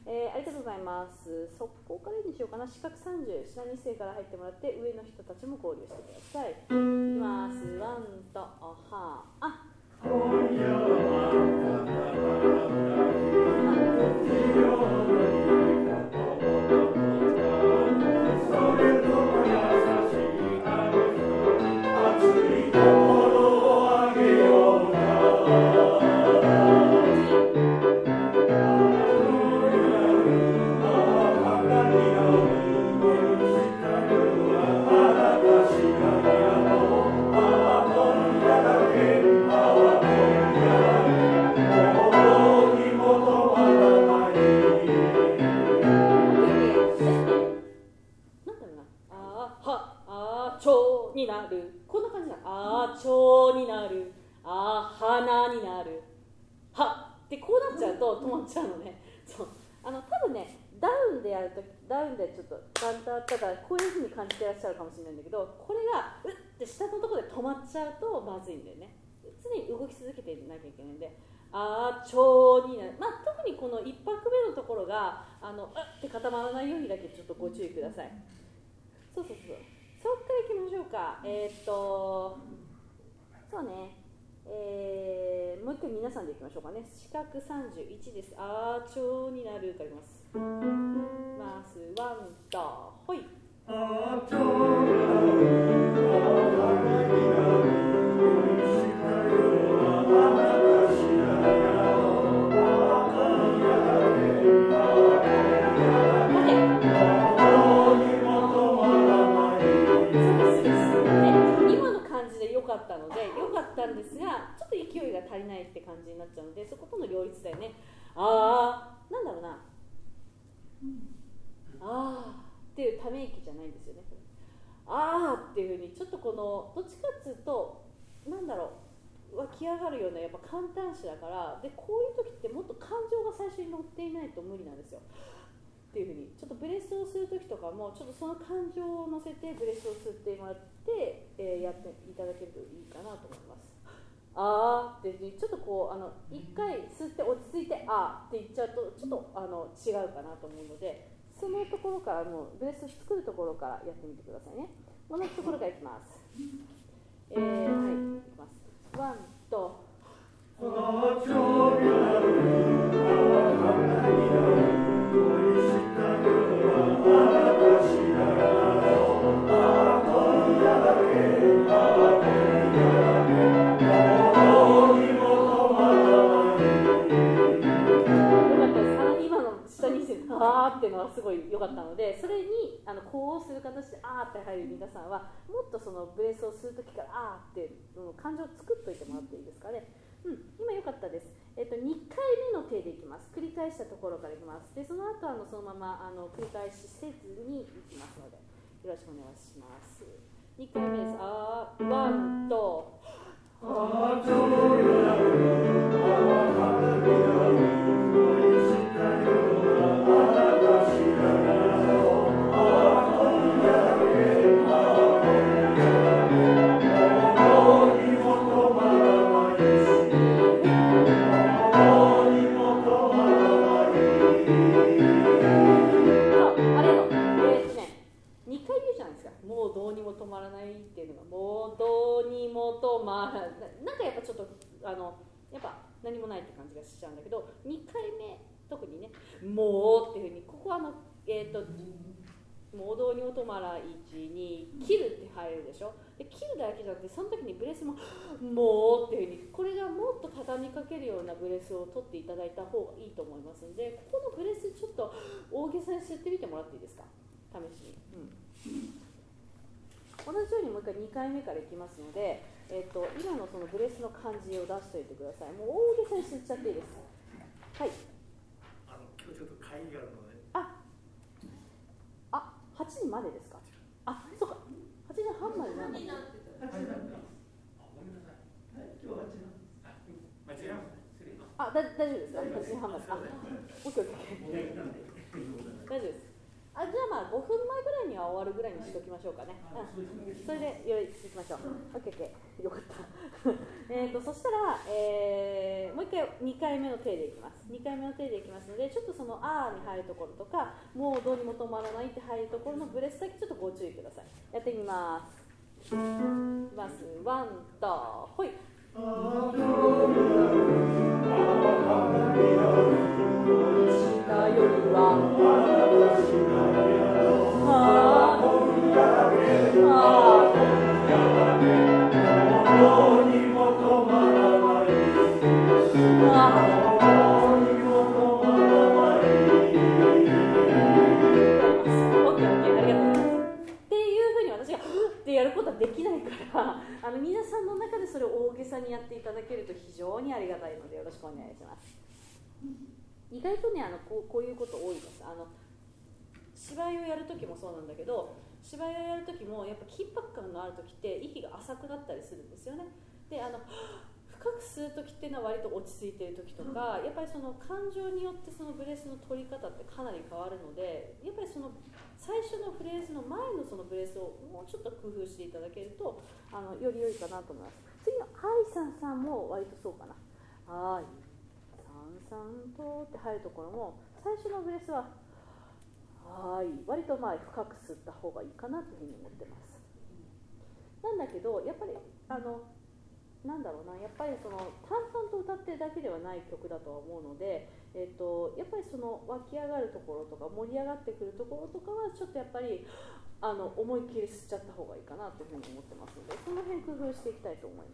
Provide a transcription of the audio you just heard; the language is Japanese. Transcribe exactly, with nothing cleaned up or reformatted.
えー、ありがとうございます。そこからにしようかな。四角さんじゅう、下に世から入ってもらって、上の人たちも合流してください。いきます。ワンと、はあ。今夜になる、こんな感じだ。あーちょうになる、あー花になる、はってこうなっちゃうと止まっちゃうのね。そうあの多分ね、ダウンでやるとダウンでちょっとガンタったからこういう風に感じてらっしゃるかもしれないんだけど、これがうって下のところで止まっちゃうとまずいんだよね。常に動き続けていなきゃいけないんで、あーちょうになる、まあ、特にこのいっぱくめのところがあのうって固まらないようにだけちょっとご注意ください。そうそうそう、そっからいきましょうか。えー、っとそうね、えー、もう一回皆さんでいきましょうかね。四角さんじゅういちです。あーちょうになるからいきます。まずワンとほい。あーちょうになる、あーになる、おいしかよ、あーなかしらやろ、あーやられ、あーやられ、どうにも止まらない。そうです。で、今の感じで良かったので良かったんですが、ちょっと勢いが足りないって感じになっちゃうので、そことの両立だよね。あー、なんだろうな、あーっていうため息じゃないんですよね。あーっていう風にちょっとこのどっちかっていうとなんだろう、湧き上がるようなやっぱ簡単詞だから、でこういう時ってもっと感情が最初に乗っていないと無理なんですよっていう風に、ちょっとブレスをする時とかもちょっとその感情を乗せてブレスを吸ってもらって、えー、やっていただけるといいかなと思います。あーってちょっとこうあの一回吸って落ち着いてあーって言っちゃうとちょっとあの違うかなと思うので、そのところからもうブレス作るところからやってみてくださいね。同じところからいきます。えー、はい、いきます。ワンとあーちょうになる、あー花になる、おいしかよ、あなたしらやろ、あー今夜だけ、あー今夜だけ、どうにも止まらない。よかったです。あの今の下にあーっていうのはすごい良かったので、それにあのこうする形であーって入る皆さんはもっとそのブレスをするときからあーって、うん、感情を作っといてもらっていいですかね。うん、今良かったです。えっと、にかいめの手でいきます。繰り返したところからいきます。で、その後あのそのままあの繰り返しせずにいきますのでよろしくお願いします。にかいめです。あー、ワンとあーちょうになる、あー花になる、おいしかよ、あなたしらやろ、あー今夜だけ、あー今夜だけ、どうにも止まらないし、どうにも止まらない。そう、ありがとう。えーっとね、にかい言うじゃないですか。もうどうにも止まらないっていうのが、もうどうにも止まらない。なんかやっぱちょっとあのやっぱ何もないって感じがしちゃうんだけど、にかいめ特にね、もうっていう風にここはあのえーっともうどうにも止まらいちに切るって入るでしょ。で切るだけじゃなくてその時にブレスももうっていう風に、これがもっと畳みかけるようなブレスを取っていただいた方がいいと思いますので、ここのブレスちょっと大げさに吸ってみてもらっていいですか、試しに。うん、同じようにもう一回にかいめからいきますので、えー、と今のそのブレスの感じを出しておいてください。もう大げさに吸っちゃっていいです。はい。 あの今日ちょっと会議があるので。 あ、あ、はちじまでですか。あ、そうか。はちじはんまでなんだ。はちじなんだ。 あ、ごめんなさい。はい、今日はちじなんです。間違えました。失礼しました。 あ、だ大丈夫です。はちじはんまで。あ、オッケーオッケー。大丈夫です。あ、じゃあまあごふんまえぐらいには終わるぐらいにしておきましょうかね、うん、それでよいきましょう。 オーケーオーケー よかったえとそしたら、えー、もう一回にかいめの手でいきます。にかいめの手でいきますので、ちょっとそのあーに入るところとか、もうどうにも止まらないって入るところのブレスだけちょっとご注意ください。やってみます。いきます。ワンとほい。下よりはあーあーにも止まらないあーにも止まらないオッケーオッケー、ありがとうございます。っていうふうに私がふってやることはできないから、あの皆さんの中でそれを大げさにやっていただけると非常にありがたいのでよろしくお願いします。意外とね、あのこう、こういうこと多いです。あの芝居をやるときもそうなんだけど、芝居をやるときもやっぱ緊迫感のあるときって息が浅くなったりするんですよね。で、あの深く吸うときっていうのは割と落ち着いているときとか、やっぱりその感情によってそのブレスの取り方ってかなり変わるので、やっぱりその最初のフレーズの前のそのブレスをもうちょっと工夫していただけるとあのより良いかなと思います。次の愛さんさんも割とそうかな。愛さんとって入るところも最初のブレスははい割とまあ深く吸った方がいいかなというふうに思ってます。なんだけどやっぱりあのなんだろうな、やっぱりその淡々と歌ってるだけではない曲だとは思うので、えー、とやっぱりその湧き上がるところとか盛り上がってくるところとかはちょっとやっぱりあの思いっきり吸っちゃった方がいいかなというふうに思ってますので、その辺工夫していきたいと思い